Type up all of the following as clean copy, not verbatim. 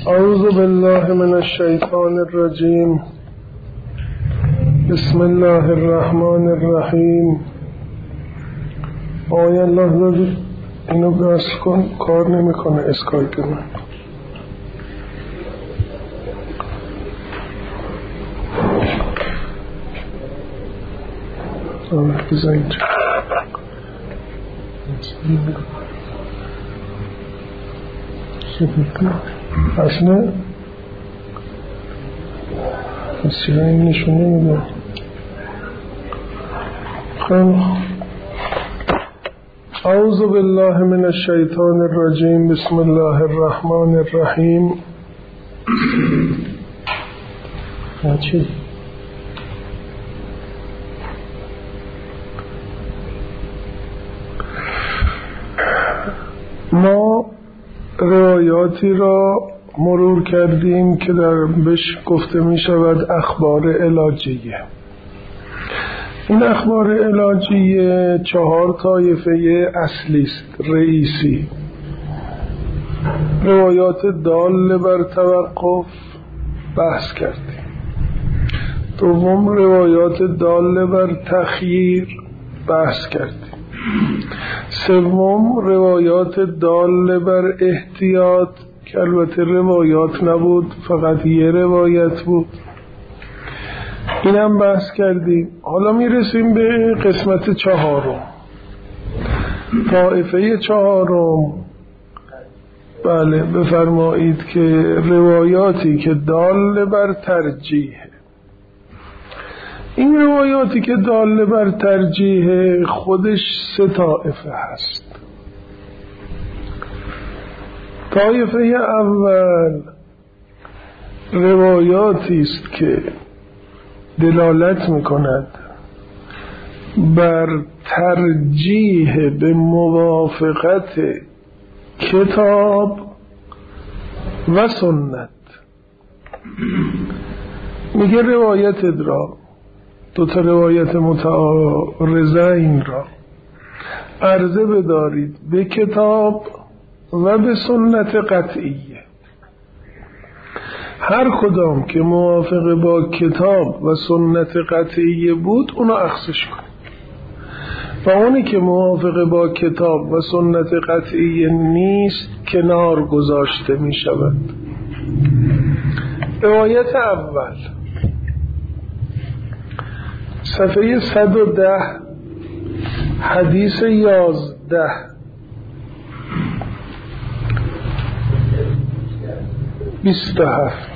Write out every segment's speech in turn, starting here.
اعوذ بالله من الشیطان الرجیم. بسم الله الرحمن الرحیم. آیا الله داری اینو بس کن، کار نمیکنه اسکایپ من. بذار اینجا اصلا اصلا این نشون نمیده. اعوذ بالله من الشیطان الرجیم. بسم الله الرحمن الرحیم. چی؟ ما روایاتی را مرور کردیم که در بهش گفته می شود اخبار علاجیه. این اخبار علاجیه 4 طایفه اصلی است، رئیسی. روایات دال بر توقف بحث کردیم. دوم روایات دال بر تخییر بحث کردیم. سوم روایات دال بر احتیاط که البته روایات نبود، فقط یه روایت بود، اینم بحث کردیم. حالا میرسیم به قسمت 4. طایفه 4. بله بفرمایید که روایاتی که دال بر ترجیح. این روایاتی که دال بر ترجیح خودش 3 طایفه هست. طایفه اول روایاتی است که دلالت میکند بر ترجیح به موافقت کتاب و سنت. میگه روایت را 2 روایت متعارضین را عرضه بدارید به کتاب و به سنت قطعیه. هر کدام که موافق با کتاب و سنت قطعیه بود اونو اخذش کنید و اونی که موافق با کتاب و سنت قطعیه نیست کنار گذاشته می شود. روایت اول صفحه 110 حدیث 11 27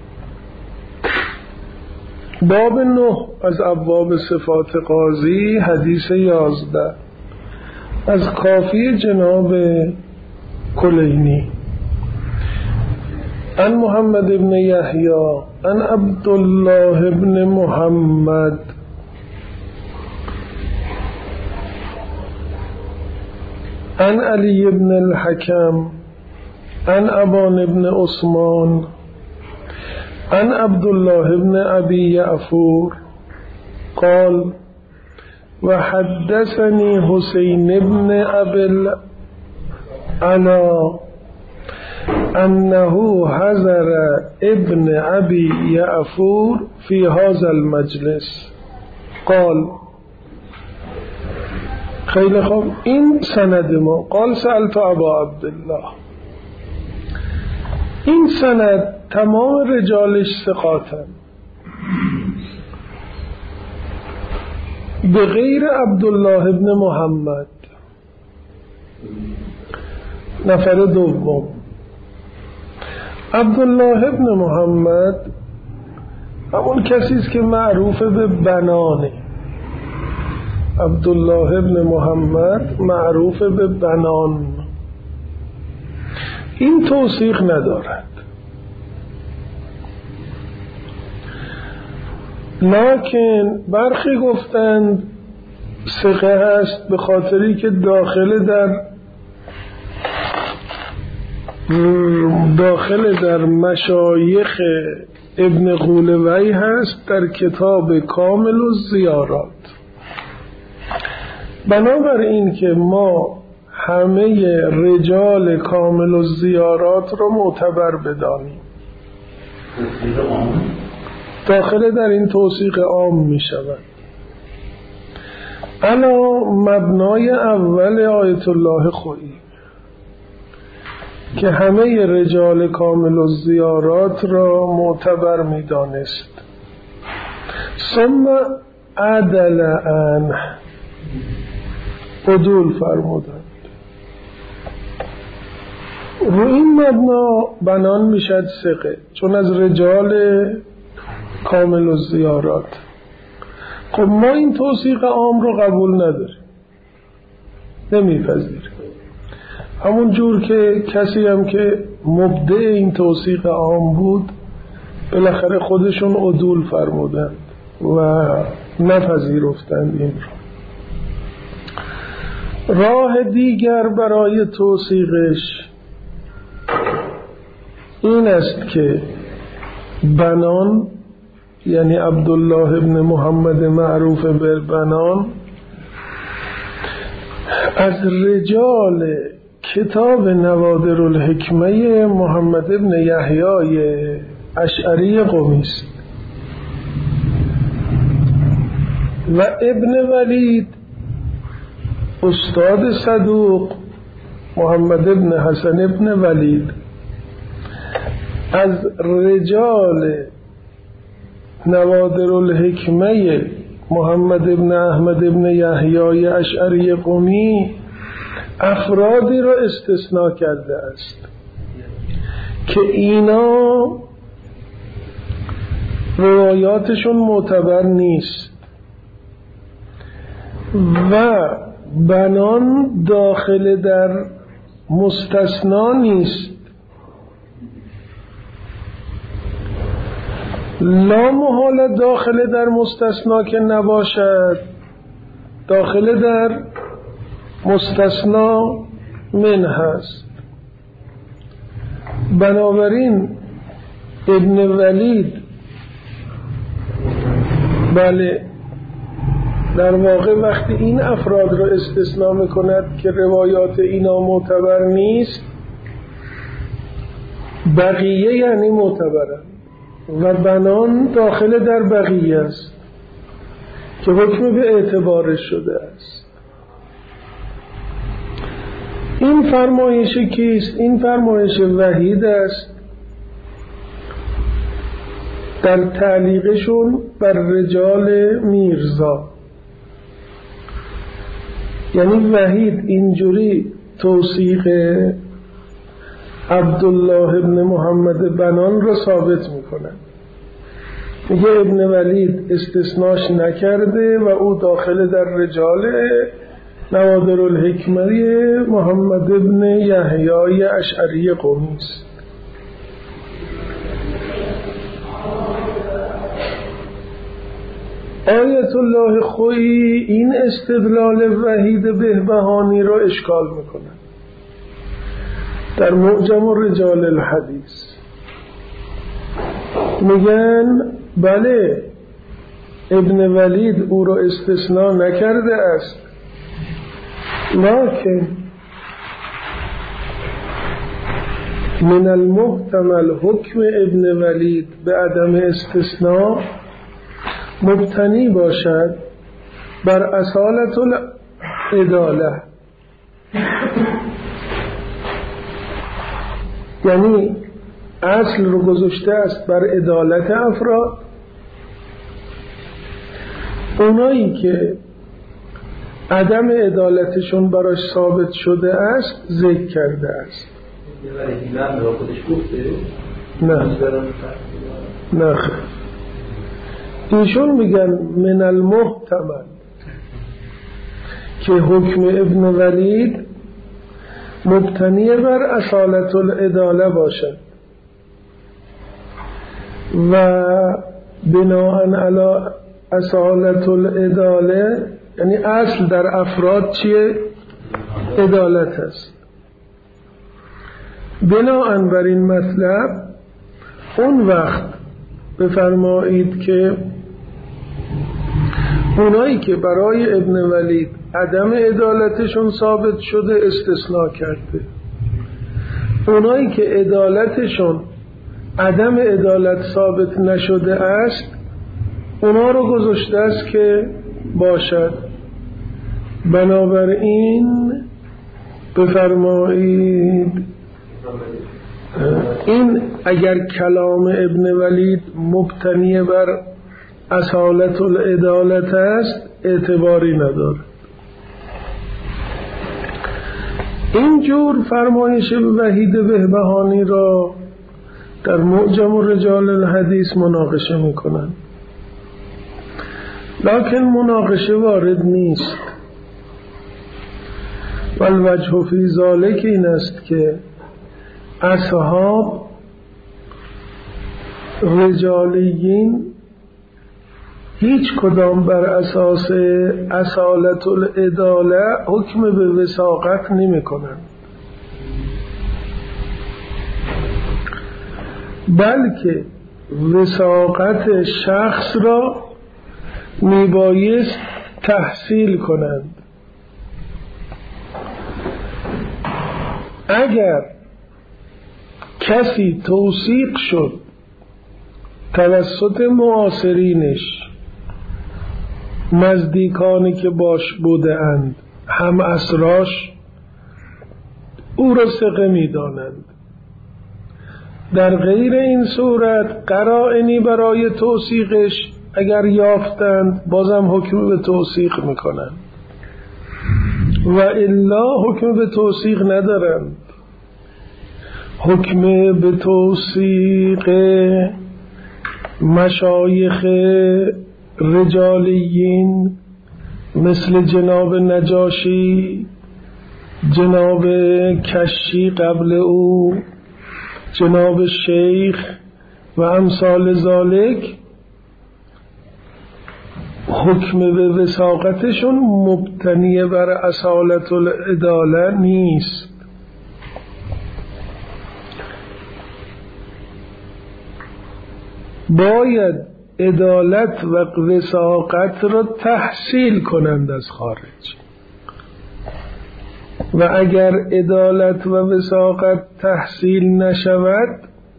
باب 9 از ابواب صفات قاضی حدیث 11 از کافی جناب کلینی. عن محمد بن یحیی عن عبدالله بن محمد عن علی بن الحکم عن ابان بن عثمان عن عبدالله بن ابی یعفور قال وحدثني حسین بن ابی العلا انه حضر ابن ابی یعفور فی هذا المجلس قال. خیلی خوب، این سند ما. قال سألت ابا عبدالله. این سند تمام رجالش ثقاتن به غیر عبدالله ابن محمد. نفر دوم عبدالله ابن محمد همون کسی است که معروف به بنانه. عبدالله ابن محمد معروف به بنان. این توثیق ندارد، لکن برخی گفتند ثقه هست به خاطری که داخل در مشایخ ابن قولوی هست در کتاب کامل الزیارات. بنابراین که ما همه رجال کامل الزیارات رو معتبر بدانیم. داخل در این توثیق عام می شود. الا مبنای اول آیت الله خویی که همه رجال کامل الزیارات را معتبر می دانست، ثم عدل عنه، عدول فرمودند. رو این مبنا بنان میشد ثقه، چون از رجال کامل الزیارات. خب ما این توثیق عام رو قبول نداریم، نمیپذیریم. همون جور که کسی هم که مبدع این توثیق عام بود بالاخره خودشون عدول فرمودند و نپذیرفتند این رو. راه دیگر برای توثیقش این است که بنان، یعنی عبدالله ابن محمد معروف بالبنان، از رجال کتاب نوادر الحکمه محمد ابن یحیی اشعری قمی است و ابن ولید استاد صدوق محمد ابن حسن ابن ولید از رجال نوادر الحکمه محمد ابن احمد ابن یحیی اشعری قمی افرادی را استثناء کرده است که اینا روایاتشون معتبر نیست و بنان داخل در مستثنا نیست. لا محال داخل در مستثنا که نباشد، داخل در مستثنا من هست. بنابراین ابن ولید بله در واقع وقتی این افراد را استثناء میکند که روایات اینا معتبر نیست، بقیه یعنی معتبرند و بنان داخل در بقیه است که حکم به اعتبارش شده است. این فرمایش کیست؟ این فرمایش وحید است در تعلیقشون بر رجال میرزا. یعنی وحید اینجوری توثیق عبدالله ابن محمد بنان را ثابت میکنه، میگه ابن ولید استثناش نکرده و او داخل در رجال نوادر الحکمه محمد ابن یحیی اشعری قمی است. آیت الله خویی این استدلال وحید بهبهانی را اشکال میکنه در معجم رجال الحدیث. میگن بله ابن ولید او را استثناء نکرده است، لکن من المحتمل حکم ابن ولید به عدم استثناء مبتنی باشد بر اصالت العداله، یعنی اصل رو گذاشته است بر عدالت افراد. اونایی که عدم عدالتشون براش ثابت شده است ذکر کرده است. نه ایشون میگن من المحتمل که حکم ابن ولید مبتنی بر اصالت العداله باشد و بناء علی اصالت العداله یعنی اصل در افراد چیه؟ عدالت است. بناء بر این مطلب اون وقت بفرمایید که اونایی که برای ابن ولید عدم عدالتشون ثابت شده استثناء کرده. اونایی که عدالتشون عدم عدالت ثابت نشده است اونا رو گذاشته است که باشد. بنابراین بفرمایید این اگر کلام ابن ولید مبتنی بر اصالت العدالت است اعتباری نداره. اینجور فرمایش وحید بهبهانی را در معجم رجال الحدیث مناقشه میکنن، لکن مناقشه وارد نیست. والوجه فی ذلک این است که اصحاب رجالیین هیچ کدام بر اساس اصالت العداله حکم به وثاقت نمی کنند، بلکه وثاقت شخص را می بایست تحصیل کنند. اگر کسی توثیق شد توسط معاصرینش، نزدیکانی که باش بوده اند، هم اسراش او را ثقه می دانند، در غیر این صورت قرائنی برای توثیقش اگر یافتند بازم حکم به توثیق می کنند و الا حکم به توثیق ندارند. حکم به توثیق مشایخ رجالیین مثل جناب نجاشی، جناب کشی قبل او، جناب شیخ و امثال ذالک، حکم به وثاقتشون مبتنی بر اصالت العداله نیست. باید عدالت و وثاقت را تحصیل کنند از خارج، و اگر عدالت و وثاقت تحصیل نشود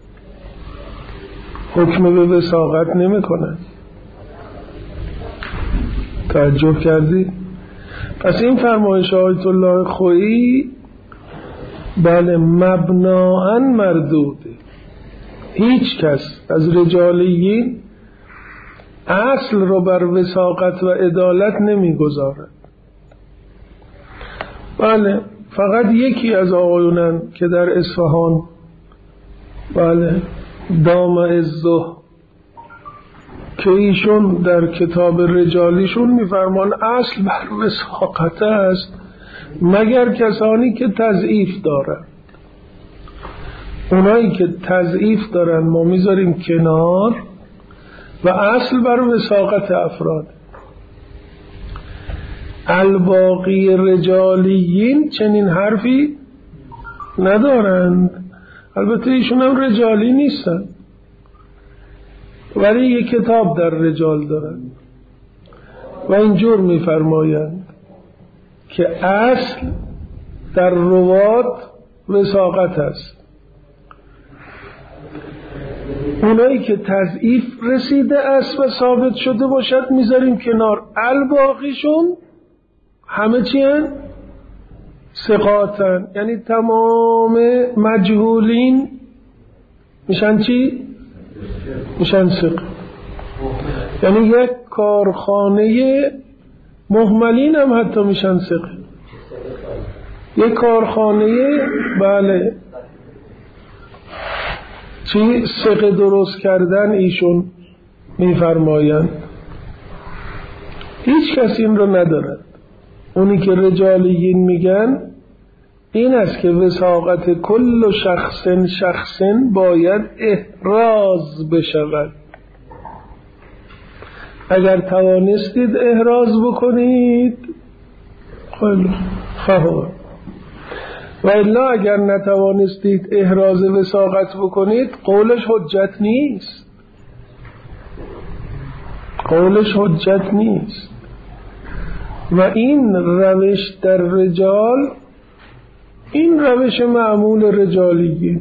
حکم به وثاقت نمی کنند. تعجب کردید؟ پس این فرمایش آیت الله خویی بله مبناً مردوده. هیچ کس از رجالیین اصل رو بر وثاقت و عدالت نمیگذارد. بله فقط یکی از آقایونن که در اصفهان بله دام عزه که ایشون در کتاب رجالیشون میفرمان اصل بر وثاقت است مگر کسانی که تضعیف دارن. اونایی که تضعیف دارن ما میذاریم کنار و اصل بر وثاقت افراد. الباقی رجالیین چنین حرفی ندارند. البته ایشون هم رجالی نیستن ولی یک کتاب در رجال دارند و اینجور میفرمایند که اصل در روات وثاقت است. اونایی که تضعیف رسیده است و ثابت شده باشد میذاریم کنار. الباقیشون همه چی هن؟ ثقاتن، یعنی تمام مجهولین میشن چی؟ میشن ثقه. یعنی یک کارخانه مهملین هم حتی میشن ثقه. یک کارخانه بله چی ثقه درست کردن ایشون میفرمایند. هیچ کس این رو ندارد. اونی که رجالیین میگن این است که وثاقت کل شخص باید احراز بشود. اگر توانستید احراز بکنید خیلی خوب، و الا اگر نتوانستید احراز وثاقت بکنید قولش حجت نیست. قولش حجت نیست. و این روش در رجال، این روش معمول رجالیه.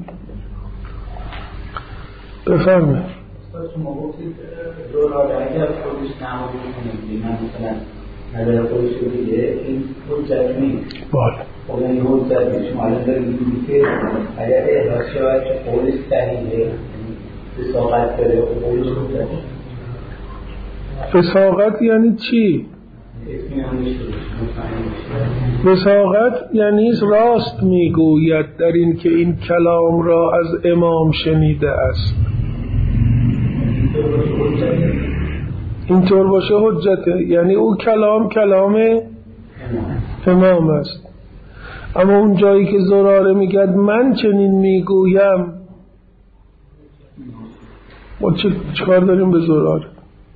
بفرمایید. شما گفتید زراره اگر خودش نماز بخونه، من مثلا نظر خودش رو دیگه، این حجت نیست. بله. خب این حجت نیست. شما الان دارید میگید که اگر احراز شود که قولش صحیحه، فساقت داره، قولش حجت نیست. فساقت یعنی چی؟ فساقت یعنی راست میگوید در این که این کلام را از امام شنیده است. اینطور باشه حجته، یعنی او کلام امام است. اما اون جایی که زراره میگه من چنین میگویم، ما چکار داریم به زراره؟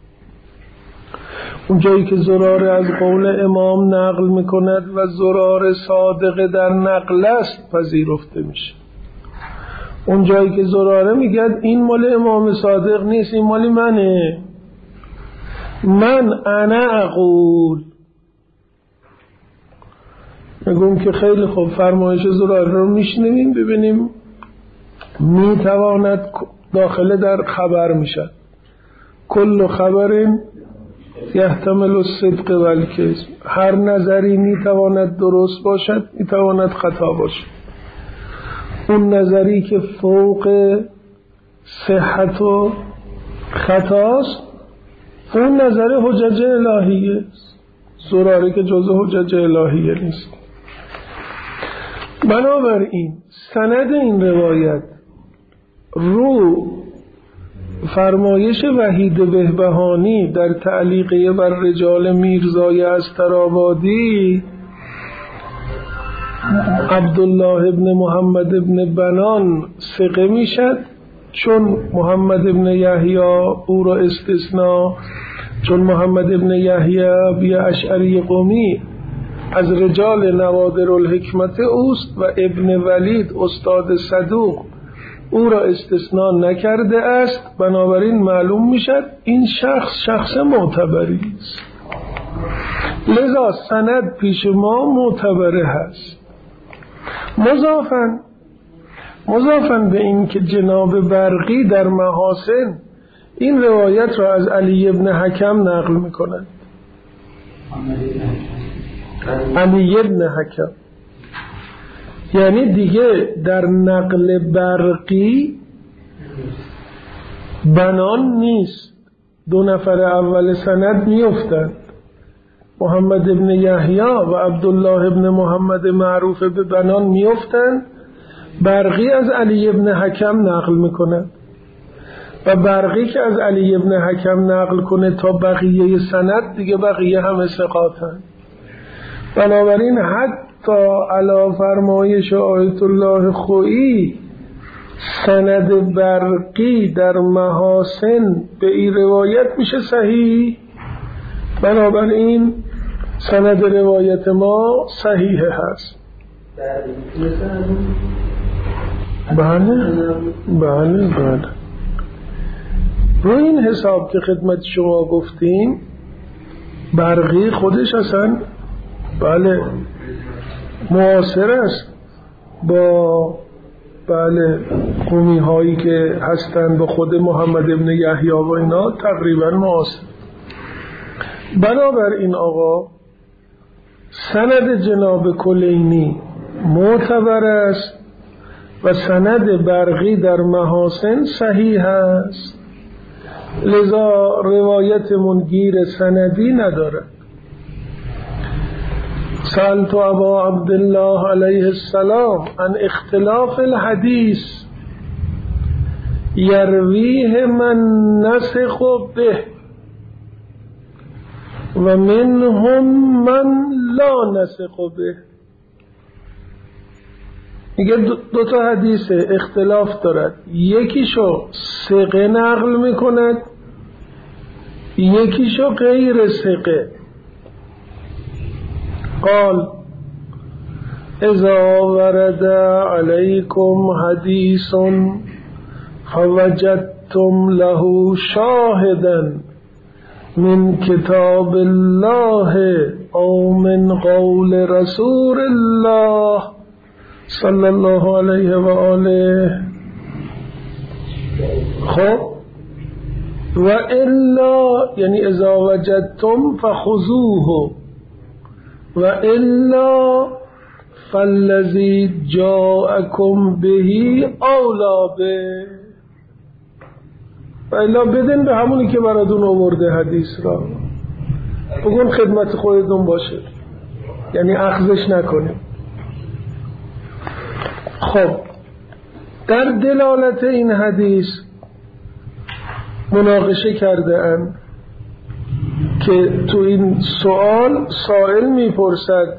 اون جایی که زراره از قول امام نقل میکند و زراره صادق در نقل است پذیرفته میشه. اون جایی که زراره میگه این مال امام صادق نیست، این مال منه، انا اقول، میگم که خیلی خوب فرمایش زراره رو میشنویم، ببینیم میتواند داخل در خبر میشد. کل خبر یحتمل الصدق و الکذب، هر نظری میتواند درست باشد، میتواند خطا باشد. اون نظری که فوق صحت و خطاست، اون نظر حجج الهیه. زراره که جزء حجج الهیه نیست. بنابراین سند این روایت رو فرمایش وحید بهبهانی در تعلیقیه بر رجال میرزای استرآبادی، عبدالله ابن محمد ابن بنان ثقه میشد، چون محمد ابن یحیی او را استثناء، چون محمد ابن یحیی بی اشعری قومی از رجال نوادر الحکمت اوست و ابن ولید استاد صدوق او را استثناء نکرده است. بنابراین معلوم میشد این شخص معتبری است، لذا سند پیش ما معتبره هست. مضافاً به این که جناب برقی در محاسن این روایت را از علی ابن حکم نقل میکنند. علی ابن حکم یعنی دیگه در نقل برقی بنان نیست، دو نفر اول سند میافتند، محمد ابن یحیی و عبدالله ابن محمد معروف به بنان میافتند. برقی از علی ابن حکم نقل میکنند و برقی که از علی ابن حکم نقل کنه تا بقیه سند، دیگه بقیه همه ثقاتند. بنابراین حتی علی فرمایش آیت الله خویی سند برقی در محاسن به این روایت میشه صحیح. بنابراین سند روایت ما صحیح هست. بله رو این حساب که خدمت شما گفتیم، برقی خودش اصلا بله معاصر است با قومی هایی که هستند، با خود محمد ابن یحیی و اینا تقریبا معاصر. بنابراین آقا سند جناب کلینی معتبر است و سند برقی در محاسن صحیح است، لذا روایت منگیر سندی ندارد. سألت ابا عبدالله علیه السلام عن اختلاف الحدیث یرویه من نسخ به و منهم من لا نسخ به. میگه دو تا حدیث اختلاف دارد، یکیشو ثقه نقل میکند، یکیشو غیر ثقه. قال اذا ورد علیکم حدیث فوجدتم له شاهدا من کتاب الله او من قول رسول الله صلی الله علیه و آله. خب و الا یعنی اذا وجدتم فخذوه و الا فالذی جاءکم بهی اولا به، و الا بدین به همونی که براتون آورده حدیث را، بگون خدمت خودتون باشه، یعنی اخذش نکنید. خب در دلالت این حدیث مناقشه کرده اند که تو این سوال سائل میپرسد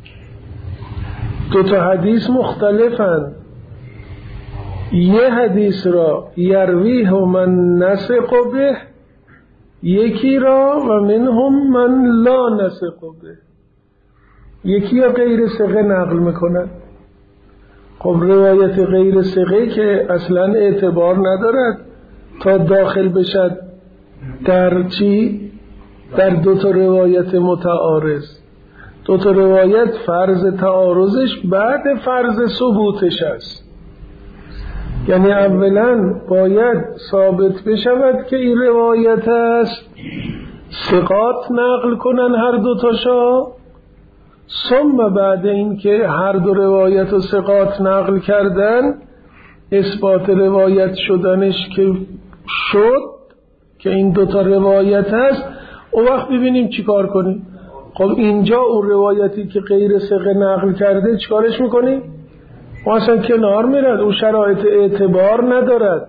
دو تا حدیث مختلفند، یه حدیث را یرویه من نسق به، یکی را و منهم من لا نسق به، یکی یا غیر ثقه نقل میکنند. خب روایت غیر ثقه که اصلا اعتبار ندارد تا داخل بشد در چی؟ در دو تا روایت متعارض. دو تا روایت فرض تعارضش بعد فرض ثبوتش است، یعنی اولا باید ثابت بشود که این روایت است، ثقات نقل کنن هر دو تاشا، ثم بعد این که هر دو روایت و ثقات نقل کردن اثبات روایت شدنش که شد که این دوتا روایت هست، اون وقت ببینیم چی کار کنیم. خب اینجا اون روایتی که غیر ثقه نقل کرده چیکارش میکنیم؟ ما اصلا کنار میرد، اون شرایط اعتبار ندارد.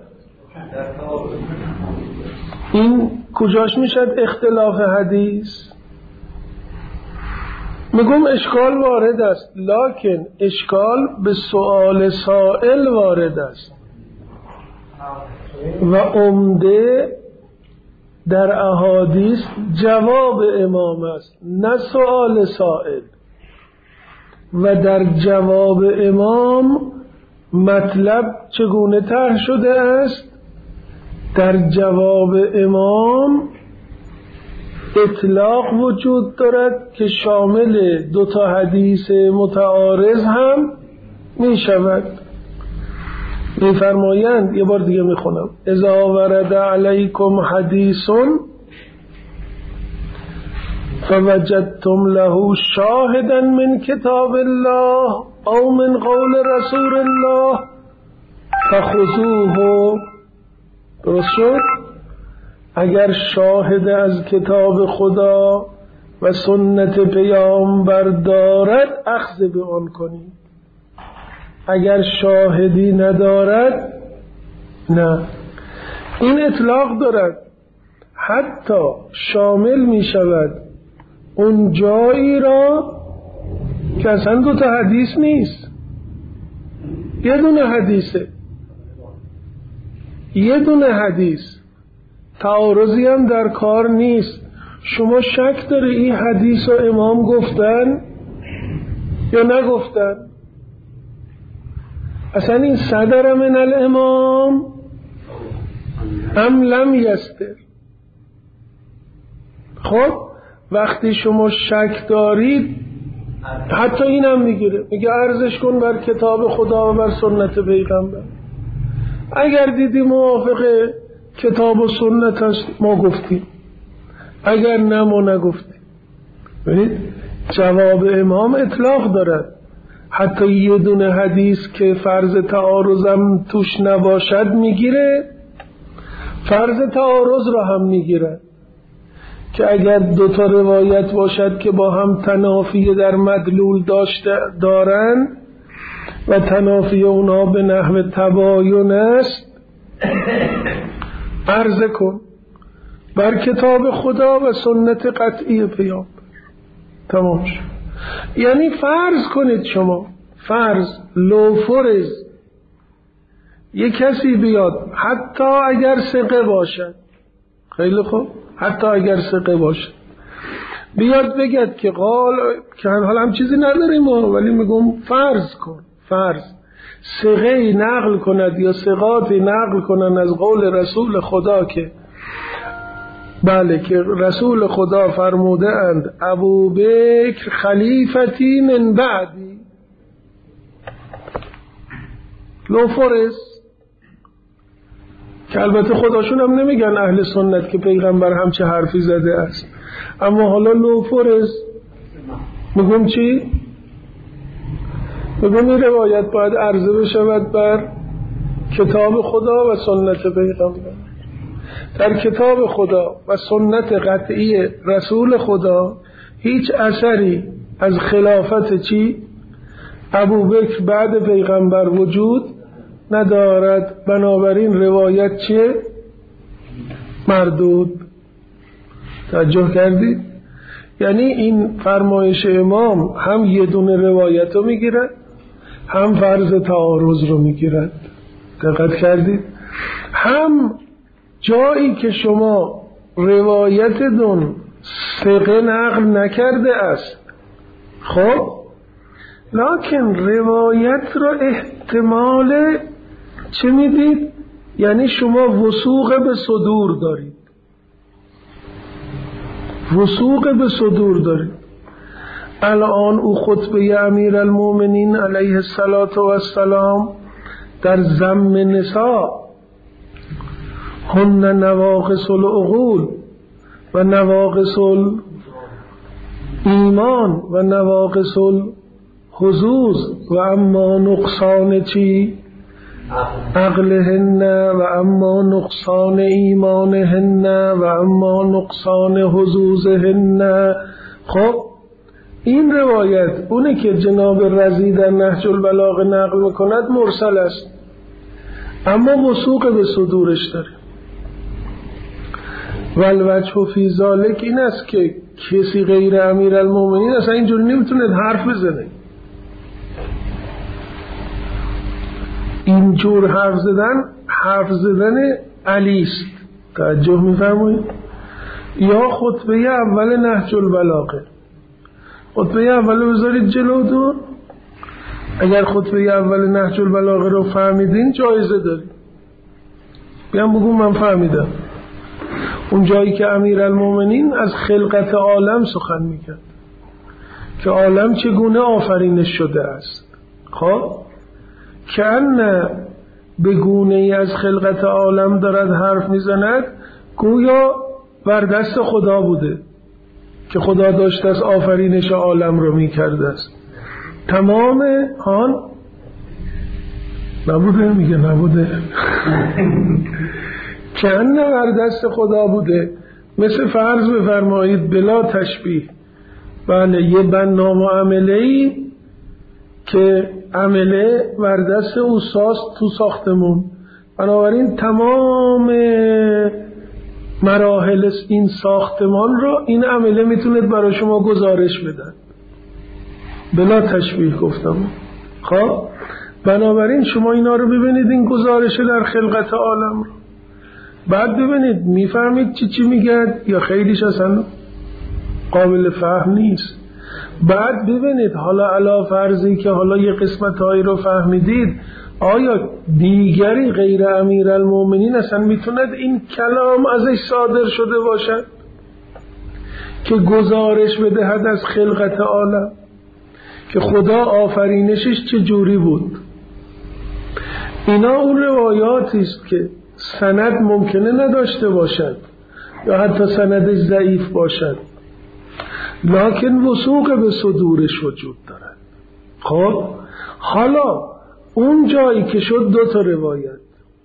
این کجاش میشد اختلاف حدیث؟ میگم اشکال وارد است، لکن اشکال به سؤال سائل وارد است و عمده در احادیث جواب امام است نه سؤال سائل، و در جواب امام مطلب چگونه طرح شده است؟ در جواب امام اطلاق وجود دارد که شامل دو تا حدیث متعارض هم می شود. می فرمایند، یه بار دیگه می خونم، اذا ورد علیکم حدیث فوجدتم له شاهدا من کتاب الله او من قول رسول الله فخذوه. درست شد؟ اگر شاهد از کتاب خدا و سنت پیامبر دارد اخذ به آن کنید، اگر شاهدی ندارد نه. این اطلاق دارد، حتی شامل می شود اون جایی را که اصلا دو تا حدیث نیست، یه دونه حدیثه، یه دونه حدیث، تعارضی هم در کار نیست. شما شک داری این حدیث رو امام گفتن یا نگفتن؟ اصلا این صدر من الامام ام لم یستر. خب وقتی شما شک دارید حتی اینم میگیره، میگه عرضش کن بر کتاب خدا و بر سنت پیغمبر، اگر دیدی موافق کتاب و سنت است ما گفتیم، اگر نه ما نگفتیم. ببینید جواب امام اطلاق دارد، حتی یه دونه حدیث که فرض تعارضم توش نباشد میگیره، فرض تعارض را هم میگیره که اگر دو تا روایت باشد که با هم تنافی در مدلول دارند و تنافی اونا به نحو تباین است، عرضه کن بر کتاب خدا و سنت قطعی پیامبر. تمام شد. یعنی فرض کنید شما، فرض لو فرض یک کسی بیاد حتی اگر ثقه باشد، خیلی خوب، حتی اگر ثقه باشد بیاد بگد که قال، که حالا هم چیزی نداریم ولی میگم فرض کن، فرض ثقه نقل کند یا ثقاتی نقل کنن از قول رسول خدا که بله که رسول خدا فرموده اند ابوبکر خلیفتی من بعدی لوفورس، که البته خداشون هم نمیگن اهل سنت که پیغمبر همچه حرفی زده است، اما حالا لوفورس میگم چی؟ میگم این روایت باید عرضه بشود بر کتاب خدا و سنت پیغمبر. در کتاب خدا و سنت قطعی رسول خدا هیچ اثری از خلافت چی؟ ابوبکر بعد پیغمبر وجود ندارد. بنابراین روایت چیه؟ مردود. توجه کردید؟ یعنی این فرمایش امام هم یه دونه روایت رو میگیرد، هم فرض تعارض رو میگیرد. دقت کردید؟ هم جایی که شما روایتتون ثقه نقل نکرده است، خب لکن روایت را احتمال چه میدید؟ یعنی شما وثوق به صدور دارید، وثوق به صدور دارید. الان او خطبه امیرالمومنین علیه السلام در ذم نساء هن نواقص العقول و نواقص ایمان و نواقص الحظوظ و اما نقصان چی؟ عقلهن و اما نقصان ایمانهن و اما نقصان حظوظهن. خب این روایت اونی که جناب رضی در نهج البلاغه نقل میکند مرسل است، اما وثوق به صدورش داره. والوجه فی ذالک این است که کسی غیر امیرالمومنین اصلا اینجوری نمیتونه حرف بزنه. اینجور حرف زدن علی است. توجه میفرمایید؟ یا خطبه اول نهج البلاغه، خطبه اول بذارید جلوتون. اگر خطبه اول نهج البلاغه رو فهمیدین جایزه دارید. بیام بگو من فهمیدم. اون جایی که امیرالمومنین از خلقت عالم سخن میکرد که عالم چگونه آفرینش شده است، خب که ان به گونه ای از خلقت عالم دارد حرف میزند گویا بر دست خدا بوده که خدا داشته از آفرینش عالم رو میکرده است. تمام آن نبوده، میگه نبوده که ان بر دست خدا بوده. مثل فرض بفرمایید بلا تشبیه، بله یه بنام و عمله‌ای که عمله بر دست اوستاست تو ساختمون، بنابراین تمام مراحل این ساختمان رو این عمله میتونه برای شما گزارش بدن. بلا تشبیه گفتم. خب بنابراین شما اینا رو ببینید، این گزارش در خلقت عالم رو بعد ببینید میفهمید چی میگه یا خیلیش اصلا قابل فهم نیست. بعد ببینید حالا علا فرضی که حالا یه قسمت هایی رو فهمیدید، آیا دیگری غیر امیرالمومنین اصلا میتوند این کلام ازش صادر شده باشد که گزارش بدهد از خلقت عالم که خدا آفرینشش چجوری بود؟ اینا اون روایاتی است که سند ممکنه نداشته باشد یا حتی سندش ضعیف باشد، لکن وثوق به صدورش وجود دارد. خب حالا اون جایی که شد دو تا روایت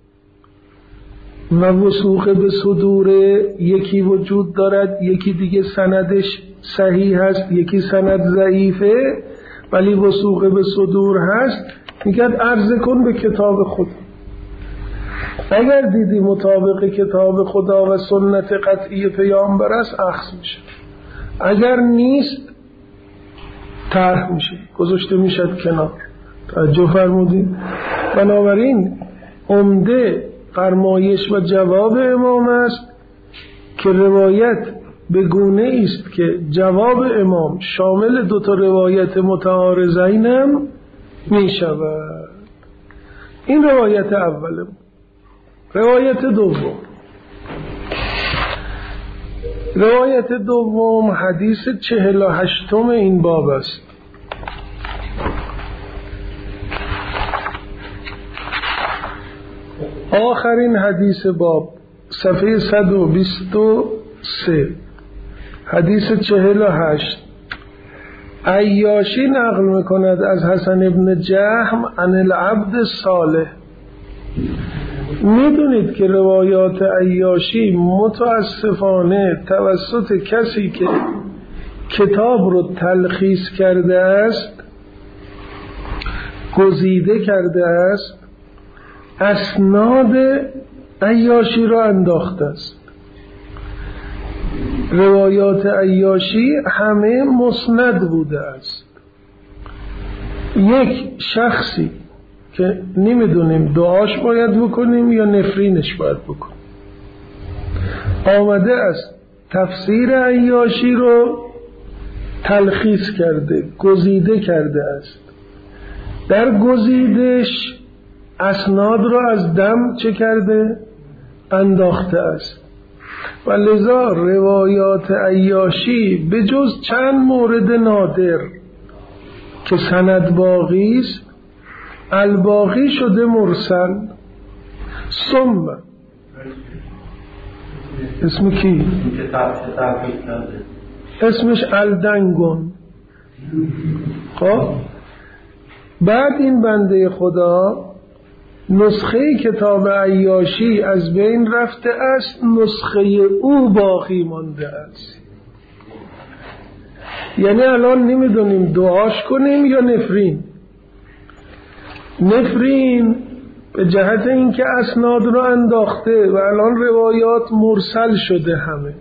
و وثوق به صدور یکی وجود دارد، یکی دیگه سندش صحیح هست، یکی سند ضعیفه ولی وثوق به صدور هست، میگه عرضه کن به کتاب خدا. اگر دیدی مطابق کتاب خدا و سنت قطعی پیامبر است اخذ میشه، اگر نیست طرح میشه، گذاشته میشه کنار. توجه فرمودید؟ بنابراین عمده فرمایش و جواب امام است که روایت به گونه است که جواب امام شامل دو تا روایت متعارضین هم میشود. این روایت اوله. روایت دوم روایت دوم حدیث 48 این باب است. آخرین حدیث باب صفحه 123 حدیث 48 عیاشی نقل میکند از حسن ابن جهم عن العبد الصالح. میدونید که روایات عیاشی متاسفانه توسط کسی که کتاب رو تلخیص کرده است، گزیده کرده است، اسناد عیاشی را انداخته است. روایات عیاشی همه مسند بوده است. یک شخصی که نمیدونیم دعاش باید بکنیم یا نفرینش باید بکنیم آمده است تفسیر عیاشی رو تلخیص کرده، گزیده کرده است. در گزیدش اسناد را از دم چه کرده؟ انداخته است. و لذا روایات عیاشی به جز چند مورد نادر که سند باقی است، الباقی شده مرسل. ثم اسم کی؟ اسمش الدنگون. خب بعد این بنده خدا نسخه کتاب عیاشی از بین رفته است، نسخه او باقی مانده است. یعنی الان نمیدونیم دعاش کنیم یا نفرین. نفرین به جهت اینکه اسناد رو انداخته و الان روایات مرسل شده همه.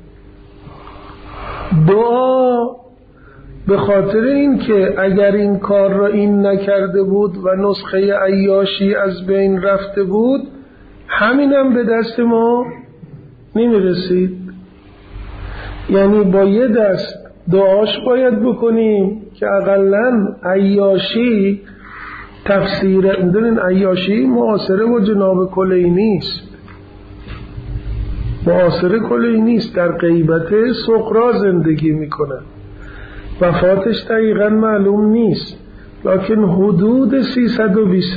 دعا به خاطر اینکه اگر این کار را این نکرده بود و نسخه عیاشی از بین رفته بود، همینم به دست ما نمیرسید. یعنی با یه دست دعاش باید بکنیم که اقلن عیاشی تفسیر میدونین عیاشی معاصره با جناب کلینی است. معاصره کلینی است، در غیبت سقراء زندگی میکنه. وفاتش دقیقا معلوم نیست، لکن حدود 320.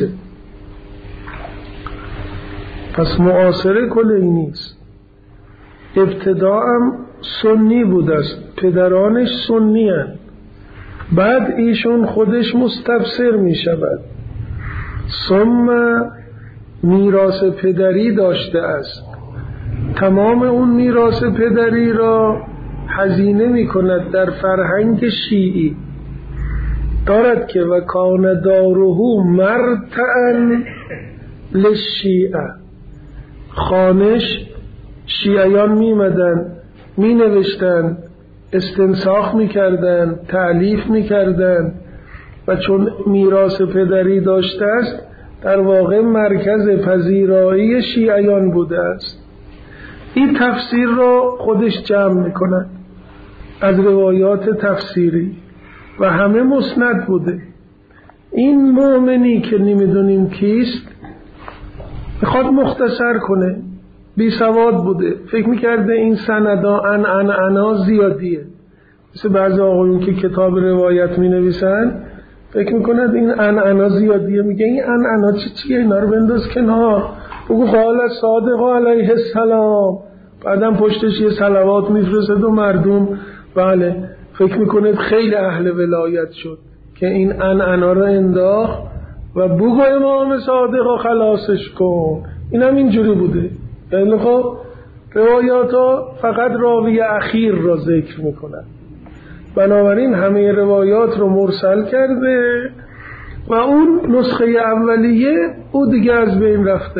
پس معاصره کلینی است. ابتداءم سنی بود است، پدرانش سنی هستند. بعد ایشون خودش مستفسر می شود. ثم میراث پدری داشته است. تمام اون میراث پدری را هزینه می کند در فرهنگ شیعی. دارد که و کان داره مرتعا للشیعه. خانش شیعیان می مدن، می نوشتن، استنساخ می کردن، تألیف می کردن و چون میراث پدری داشته است در واقع مرکز پذیرایی شیعیان بوده است. این تفسیر را خودش جمع می کند از روایات تفسیری و همه مسند بوده. این مؤمنی که نمیدونیم کیست میخواد مختصر کنه، بی سواد بوده، فکر میکرده این سندا انا زیادیه. مثل بعضی آقایون که کتاب روایت مینویسن فکر میکند این انا زیادیه، میگه این انا چیه، اینا رو بنداز کنار، بگو قال صادق علیه السلام، بعدم پشتش یه صلوات میفرسته و مردم بله فکر میکنه خیلی اهل ولایت شد که این انا رو انداخت و بگو امام صادق خلاصش کن. این هم اینجوری بوده. یعنی خب روایات ها فقط راوی اخیر را ذکر میکنن، بنابراین همه روایات رو مرسل کرده و اون نسخه اولیه او دیگه از بین رفته.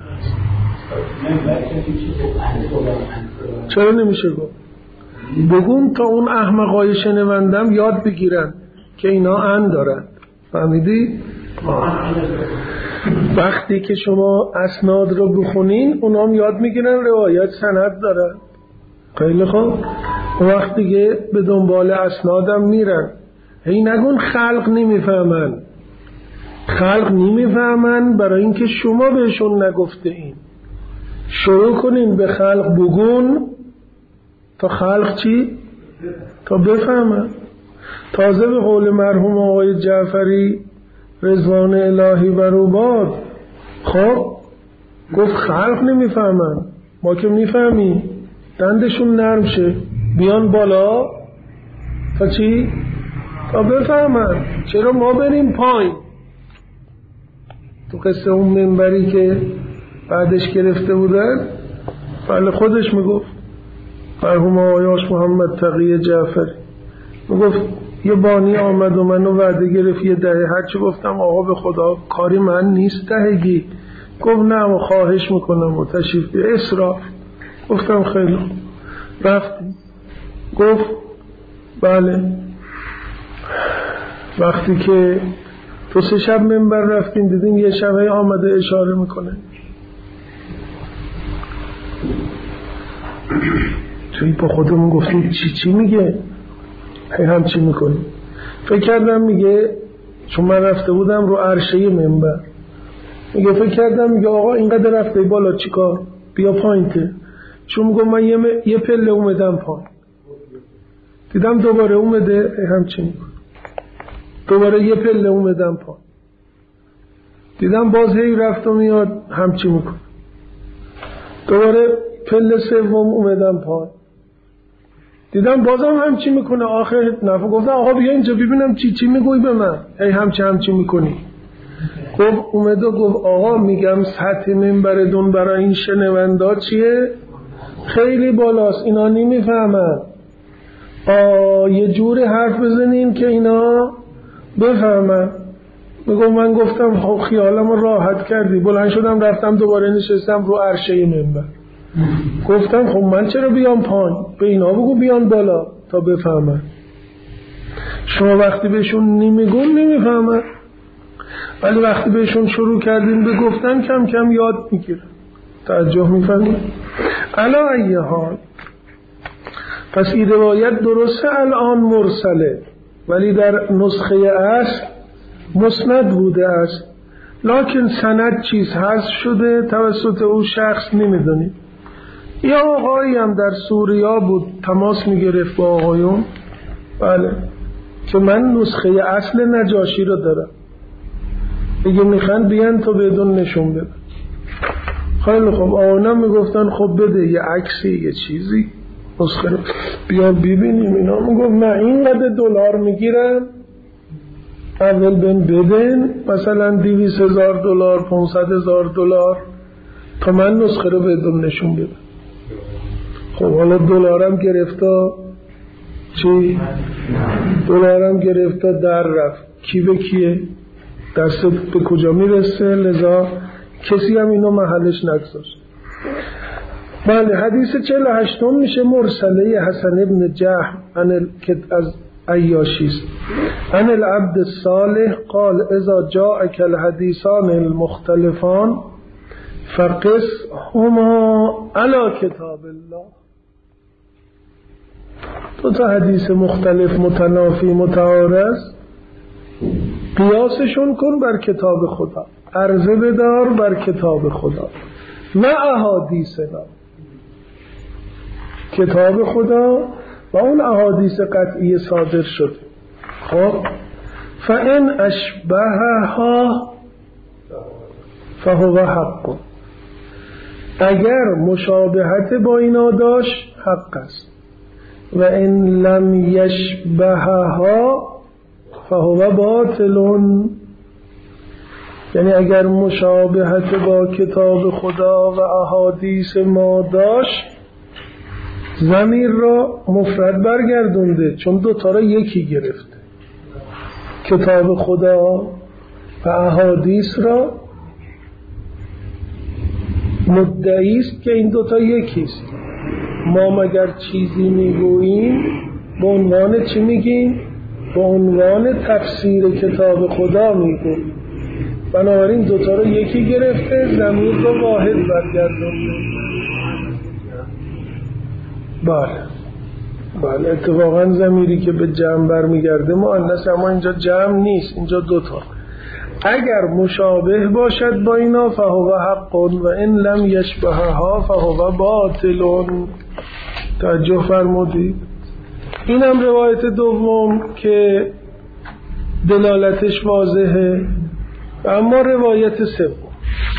چرا نمیشه گفت؟ بگون تا اون احمقای شنوندم یاد بگیرن که اینا ان دارن. فهمیدی؟ وقتی که شما اسناد رو بخونین اونا هم یاد میگیرن روایت سند دارن. خیلی خوب، وقتی که به دنبال اسنادم میرن، هی نگون خلق نمیفهمن. خلق نمیفهمن برای اینکه شما بهشون نگفته این. شروع کنین به خلق بگون تا خلق چی؟ تا بفهمن. تازه به قول مرحوم آقای جعفری رضوان الهی بر او باد، خب گفت خلق نمیفهمن، ما که میفهمیم، دندشون نرم شه بیان بالا تا چی؟ تا بفهمن. چرا ما بریم پایین؟ تو قصه اون منبری که بعدش گرفته بودن، بله خودش میگفت مرحوم آقای محمد تقی جعفری میگفت یه بانی آمد و منو وعده گرفت یه دهه، هرچی گفتم آقا به خدا کاری من نیست دهگی، گفت نه و خواهش میکنم و تشریف بیا. اسراف. گفتم خیلی رفتیم. گفت بله. وقتی که تو 3 شب منبر رفتیم دیدیم یه شبه آمده اشاره میکنه، توی با خودمون گفتیم چی میگه؟ همچی میکنه. فکر کردم میگه، چون من رفته بودم رو عرشه منبر، میگه فکر کردم میگه آقا اینقدر رفته بالا چیکار؟ بیا پایینته. چون میگه من یه پله اومدم پایین، دیدم دوباره اومده همچی میکنه، دوباره یه پله اومدم پایین، دیدم باز هی رفت و میاد همچی میکنه، دوباره پله سوم اومدم پایین، دیدم بازم همچی میکنه. آخر نفع گفتم آقا بیا اینجا ببینم چی میگوی به من، ای همچی میکنی. گفت اومد و گفت آقا میگم سطح منبرتون برای این شنوندا چیه؟ خیلی بالاست، اینا نمیفهمن. یه جوری حرف بزنین که اینا بفهمن. میگم من گفتم خب خیالم راحت کردی. بلند شدم رفتم دوباره نشستم رو عرشه منبر. گفتم خب من چرا بیام پایین؟ به اینا بگو بیان بالا تا بفهمن. شما وقتی بهشون نمیگون نمیفهمن، ولی وقتی بهشون شروع کردیم به گفتن کم کم یاد میگیرن، توجه میفهمن. علا ای حال، پس این روایت درسته الان مرسله، ولی در نسخه اصل مسند بوده است، لکن سند چیز حذف شده توسط او شخص نمیدونیم. یا آقایی هم در سوریا بود تماس میگرفت با آقایون، بله، که من نسخه اصل نجاشی رو دارم، دیگه میخوان بیان تو بدون نشون بده. خیلی خب، آقایون میگفتن خب بده یه عکسی یه چیزی نسخه رو بیا ببینیم. اینا میگفت نه اینقدر دلار میگیرن، اول بدن مثلا 200,000 دلار 500,000 دلار تا من نسخه رو بدون نشون بدم. خب حالا دلارم گرفتا چی؟ دلارم گرفتا در رفت، کی به کیه؟ دستت به کجا میرسه؟ لذا کسی هم اینو محلش نگذاشت. بله، حدیث 48 میشه مرسله حسن ابن جهم از عیاشیست. عن العبد الصالح قال اذا جاءك الحديثان المختلفان فقسهما على کتاب الله. دو تا حدیث مختلف متنافی متعارض، قیاسشون کن بر کتاب خدا، عرضه بدار بر کتاب خدا و احادیثنا، کتاب خدا و اون احادیث قطعی صادر شده. خب فان اشبهها فهو حق، اگر مشابهت با اینا داشت حق است، و ان لم یشبهها فهو باطل، یعنی اگر مشابهت با کتاب خدا و احادیث ما داشت ضمیر را مفرد برگردونده، چون دوتا را یکی گرفته، کتاب خدا و احادیث را مدعی است که این دوتا یکیست. ما مگر چیزی میگوییم به عنوان چی میگیم؟ به عنوان تفسیر کتاب خدا میگوییم. بنابراین دوتا رو یکی گرفته، ضمیر رو واحد برگردونده. بله اتفاقا ضمیری که به جمع برمیگرده مؤنث، اما اینجا جمع نیست، اینجا دوتا. اگر مشابه باشد با اینا فهو حق و ان لم یشبهها فهو باطل. توجه فرمودید؟ این هم روایت دوم که دلالتش واضحه. اما روایت سوم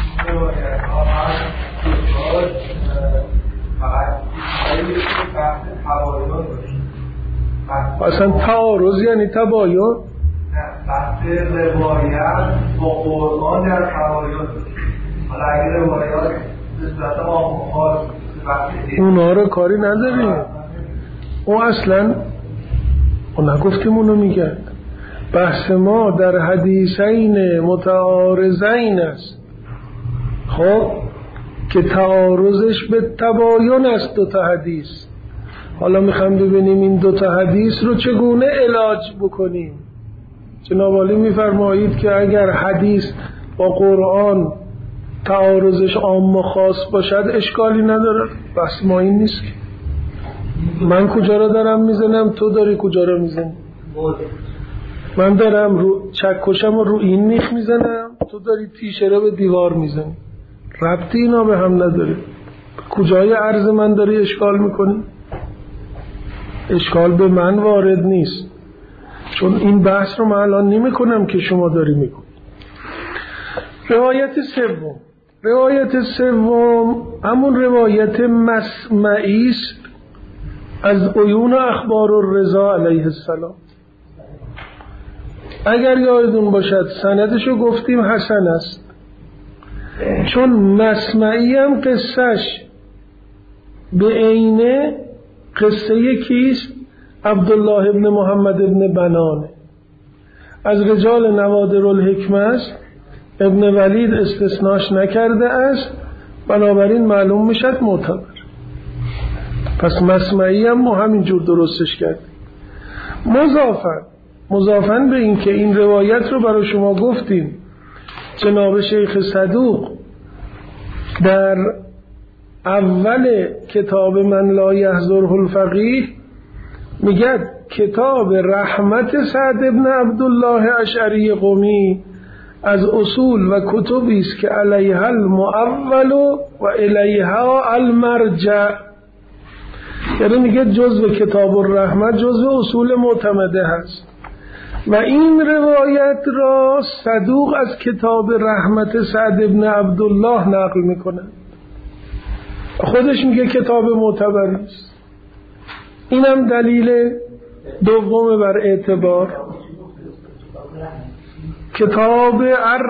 اصلا تعارض یعنی تباین، بحث روایت با قرآن در تباین. حالا اگه روایات نسبت آموخاز اونا رو کاری نداریم، اون اصلا اون نگفتیم، اونو میگن. بحث ما در حدیثین متعارضین است، خب که تعارضش به تباین است دو تا حدیث. حالا میخوام ببینیم این دو تا حدیث رو چگونه علاج بکنیم. جناب عالی میفرمایید که اگر حدیث با قرآن تعارضش عام و خاص باشد اشکالی نداره. بس ما این نیست که من کجا رو دارم میزنم، تو داری کجا رو میزنی. من دارم رو چکشم و رو این میخ میزنم، تو داری تیشه رو به دیوار میزنی. ربطی اینا به هم نداره. کجای عرض من داری اشکال میکنی؟ اشکال به من وارد نیست، چون این بحث رو من الان نمی کنم که شما داری میکنی. روایت سوم همون روایت مسمعی است از عیون اخبار الرضا علیه السلام. اگر یادتون باشد سندشو گفتیم حسن است، چون مسمعی هم قصهش به عینه قصه کیست؟ عبدالله ابن محمد ابن بنانه، از رجال نوادر الحکمه است، ابن ولید استثناش نکرده است، بنابراین معلوم میشد معتبر. پس مسمعی هم ما همینجور درستش کردیم. مضافاً به این که این روایت رو برای شما گفتیم، جناب شیخ صدوق در اول کتاب من لا یحضره الفقیه میگه کتاب رحمت سعد ابن عبدالله اشعری قمی از اصول و کتبی است که علیها المؤول و الیها المرجع. یعنی میگه جزء کتاب الرحمت جزء اصول معتمده هست و این روایت را صدوق از کتاب رحمت سعد ابن عبدالله نقل میکنه. خودش میگه کتاب معتبر است. اینم دلیل دوم بر اعتبار. کتاب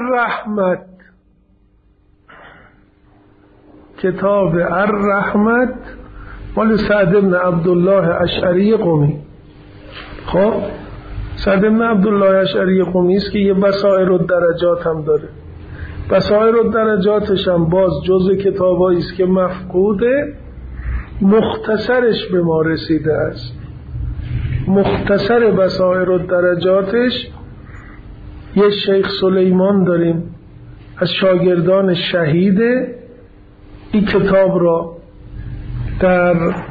الرحمت مال سعد بن عبدالله اشعری قمی. خب سعد بن عبدالله اشعری قمی است که یه بصائر الدرجات هم داره. بصائر الدرجاتش هم باز جزء کتابایی است که مفقوده، مختصرش به ما رسیده است. مختصر بصائر الدرجاتش یه شیخ سلیمان داریم از شاگردان شهیده، این کتاب را در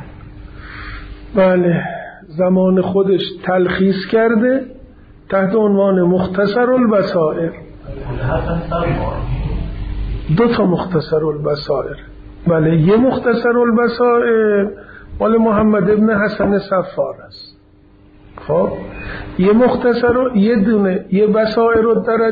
زمان خودش تلخیص کرده تحت عنوان مختصر البصائر. دو تا مختصر البصائر. بله، یه مختصر البصائر مال محمد ابن حسن صفار است. خب یه مختصر یه دونه یه بصائر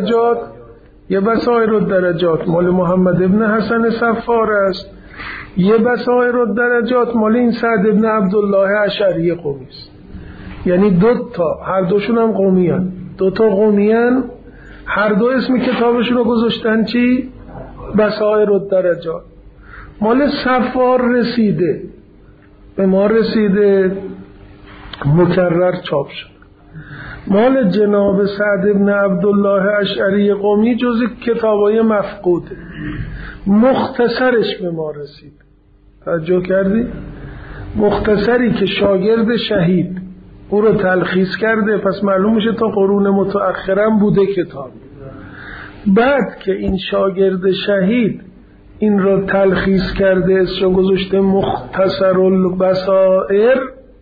الدرجات مال محمد ابن حسن صفار است. یه بصائر الدرجات مال این سعد ابن عبدالله اشعری قمی است. یعنی دو تا، هر دوشون هم قمی هن. دو تا قمی هن، هر دو اسم کتابشون رو گذاشتن چی؟ بصائر الدرجات. مال صفار رسیده به ما، رسیده مکرر چاپ شد. مال جناب سعد ابن عبدالله اشعری قمی جز کتابای مفقوده، مختصرش به ما رسید. توجه کردی؟ مختصری که شاگرد شهید او رو تلخیص کرده، پس معلوم میشه تا قرون متأخرم بوده کتاب. بعد که این شاگرد شهید این رو تلخیص کرده، اسمش گذاشته مختصر البصائر،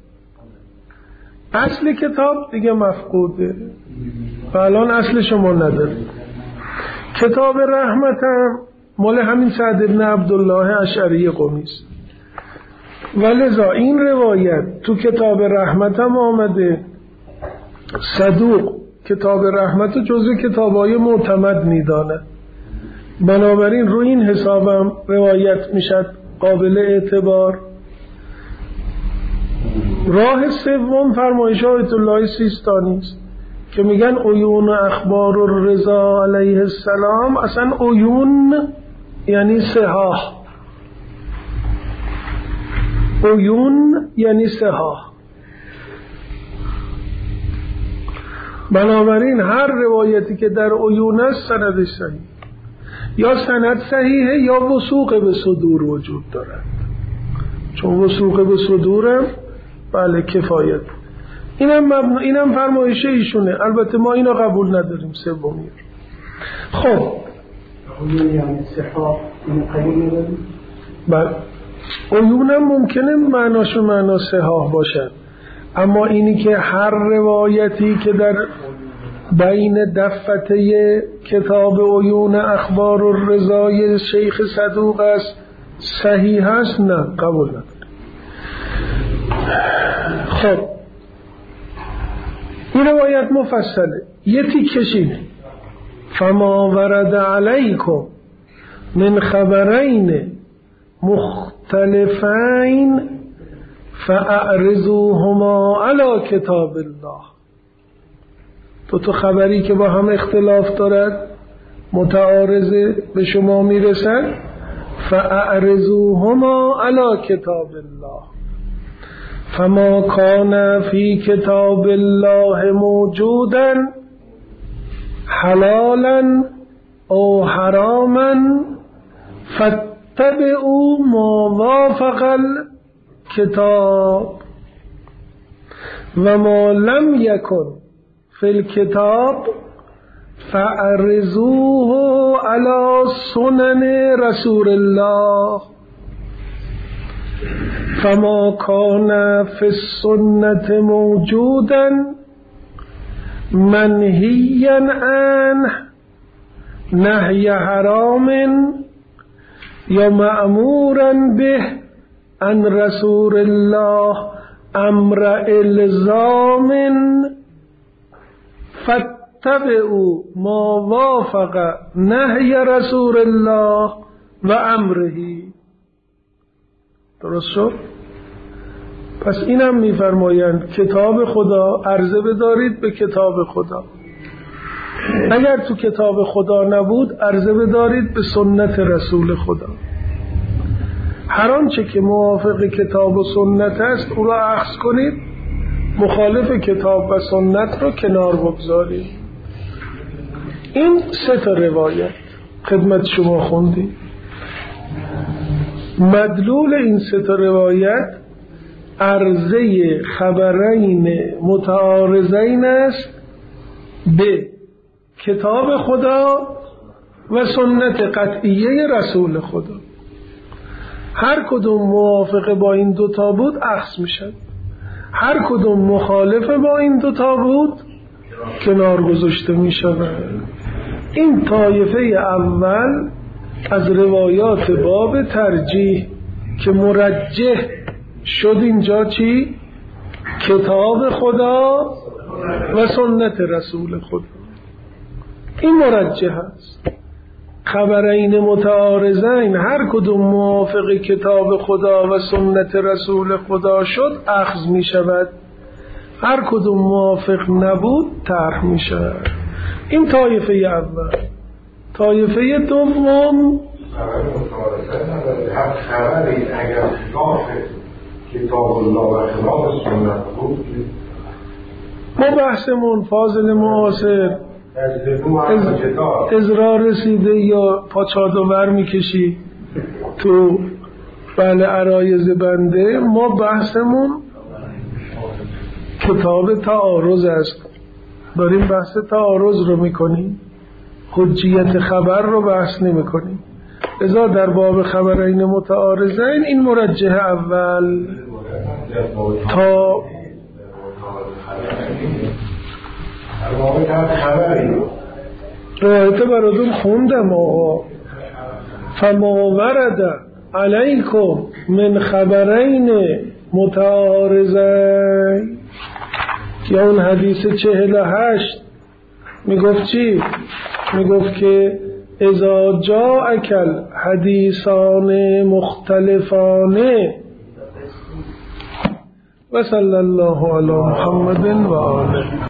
اصل کتاب دیگه مفقوده و الان اصلش ما نداریم. کتاب رحمت هم مال همین سعد ابن عبدالله اشعری قمی است. ولذا این روایت تو کتاب رحمت هم آمده. صدوق کتاب رحمت جزو کتابای معتمد میدانه، بنابراین روی این حسابم روایت میشد قابل اعتبار. راه سوم فرمایش آیت الله سیستانی است که میگن عیون اخبار الرضا علیه السلام، اصلا عیون یعنی صحاح، عیون یعنی صحاح. بنابراین هر روایتی که در عیون است سندش صحیح، یا سند صحیحه یا وثوق به صدور وجود دارد. چون وثوق به صدورم بله کفایت. اینم فرمایشه ایشونه، البته ما اینو قبول نداریم. سومی خب یعنی صحاح اینو قبول نداریم. بله عیونم ممکنه معناش معنا صحاح باشد، اما اینی که هر روایتی که در بین دفته کتاب عیون اخبار الرضای شیخ صدوق است صحیح است، نه قبول نداریم. خب این روایت مفصله، یه تیکش اینه: فما ورد علیکم من خبرین مختلفین فاعرضوهما علی کتاب الله. تو خبری که با هم اختلاف دارد، متعارضه، به شما میرسد، فاعرضوهما علی کتاب الله. فما کان فی کتاب الله موجودا حلالا او حراما فاتبعوا ما وافق الکتاب و ما لم یکن فی الکتاب فاعرضوه علی سنن رسول الله. فما کان فی السنة موجودا منهیا عنه نهی حرام یا مأمورا به عن رسول الله امر الزام فاتبعوا ما وافق نهی رسول الله و امره. درست شد؟ پس اینم میفرمایند کتاب خدا عرضه بدارید به کتاب خدا، اگر تو کتاب خدا نبود عرضه بدارید به سنت رسول خدا. هر آنچه که موافق کتاب و سنت است او را اخذ کنید، مخالف کتاب و سنت را کنار بگذارید. این سه تا روایت خدمت شما خوندیم. مدلول این سه تا روایت عرضه خبرین متعارضین است به کتاب خدا و سنت قطعیه رسول خدا. هر کدوم موافق با این دوتا بود اخذ میشد، هر کدوم مخالف با این دوتا بود کنار گذاشته میشود. این طایفه اول از روایات باب ترجیح که مرجح شد اینجا چی؟ کتاب خدا و سنت رسول خدا. این مرجح است. خبرین متعارضین هر کدوم موافق کتاب خدا و سنت رسول خدا شد اخذ می شود، هر کدوم موافق نبود طرح می شود. این طایفه اول. طایفه دوم خبر متعارضین نداره، هر خبری اگر خلاف کتاب الله و خلاف سنت بود. ما بحثمون فاضل معاصر ازرار رسیده یا پاچادوور میکشی تو بله عرایض بنده. ما بحثمون کتاب تعارض است، داریم بحث تعارض رو میکنیم، حجیت خبر رو بحث نمیکنیم. لذا در باب خبرین متعارضین این مرجح اول تا روایت براتون خوندم آقا. فما ورد علیکم من خبرین متعارضین، یا اون حدیث 48 میگفت چی؟ میگفت که اذا جاءک الحدیثان مختلفان و صلی الله علی محمد و آله.